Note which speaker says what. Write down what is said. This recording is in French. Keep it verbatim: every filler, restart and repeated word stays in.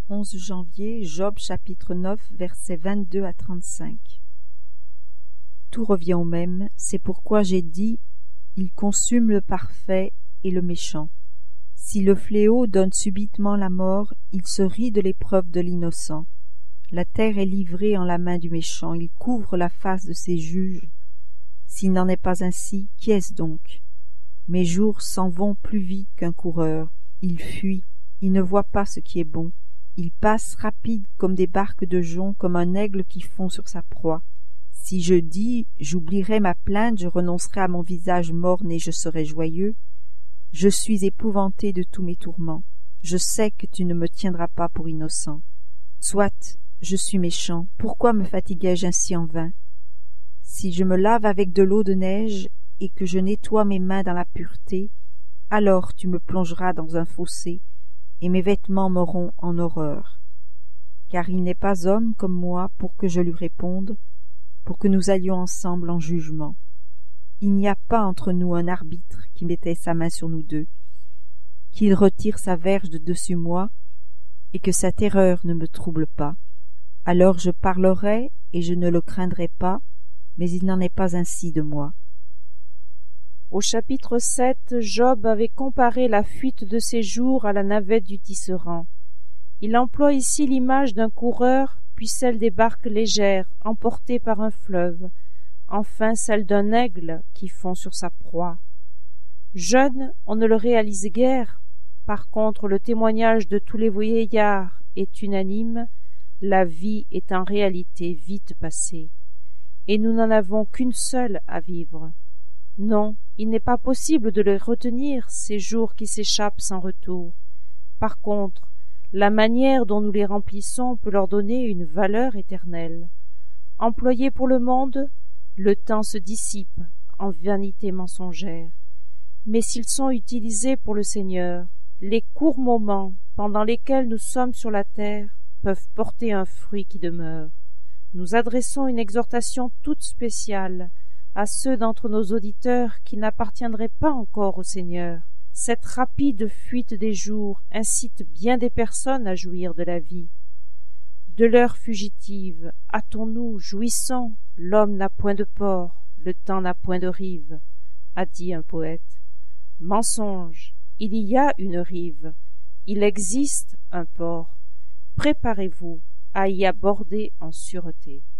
Speaker 1: onze janvier, Job chapitre neuf, versets vingt-deux à trente-cinq. Tout revient au même, c'est pourquoi j'ai dit, il consume le parfait et le méchant. Si le fléau donne subitement la mort, il se rit de l'épreuve de l'innocent. La terre est livrée en la main du méchant, il couvre la face de ses juges. S'il n'en est pas ainsi, qui est-ce donc? Mes jours s'en vont plus vite qu'un coureur, il fuit, il ne voit pas ce qui est bon. Il passe rapide comme des barques de jonc, comme un aigle qui fond sur sa proie. Si je dis, j'oublierai ma plainte, je renoncerai à mon visage morne et je serai joyeux. Je suis épouvanté de tous mes tourments. Je sais que tu ne me tiendras pas pour innocent. Soit, je suis méchant, pourquoi me fatiguai-je ainsi en vain? Si je me lave avec de l'eau de neige et que je nettoie mes mains dans la pureté, alors tu me plongeras dans un fossé, et mes vêtements m'auront en horreur. Car il n'est pas homme comme moi pour que je lui réponde, pour que nous allions ensemble en jugement. Il n'y a pas entre nous un arbitre qui mettait sa main sur nous deux, qu'il retire sa verge de dessus moi, et que sa terreur ne me trouble pas. Alors je parlerai, et je ne le craindrai pas, mais il n'en est pas ainsi de moi.
Speaker 2: Au chapitre sept, Job avait comparé la fuite de ses jours à la navette du tisserand. Il emploie ici l'image d'un coureur, puis celle des barques légères, emportées par un fleuve, enfin celle d'un aigle qui fond sur sa proie. Jeune, on ne le réalise guère. Par contre, le témoignage de tous les vieillards est unanime, la vie est en réalité vite passée, et nous n'en avons qu'une seule à vivre. Non, il n'est pas possible de les retenir, ces jours qui s'échappent sans retour. Par contre, la manière dont nous les remplissons peut leur donner une valeur éternelle. Employés pour le monde, le temps se dissipe en vanité mensongère. Mais s'ils sont utilisés pour le Seigneur, les courts moments pendant lesquels nous sommes sur la terre peuvent porter un fruit qui demeure. Nous adressons une exhortation toute spéciale à ceux d'entre nos auditeurs qui n'appartiendraient pas encore au Seigneur. Cette rapide fuite des jours incite bien des personnes à jouir de la vie. De l'heure fugitive, hâtons-nous, jouissons, l'homme n'a point de port, le temps n'a point de rive, a dit un poète. Mensonge, il y a une rive, il existe un port. Préparez-vous à y aborder en sûreté.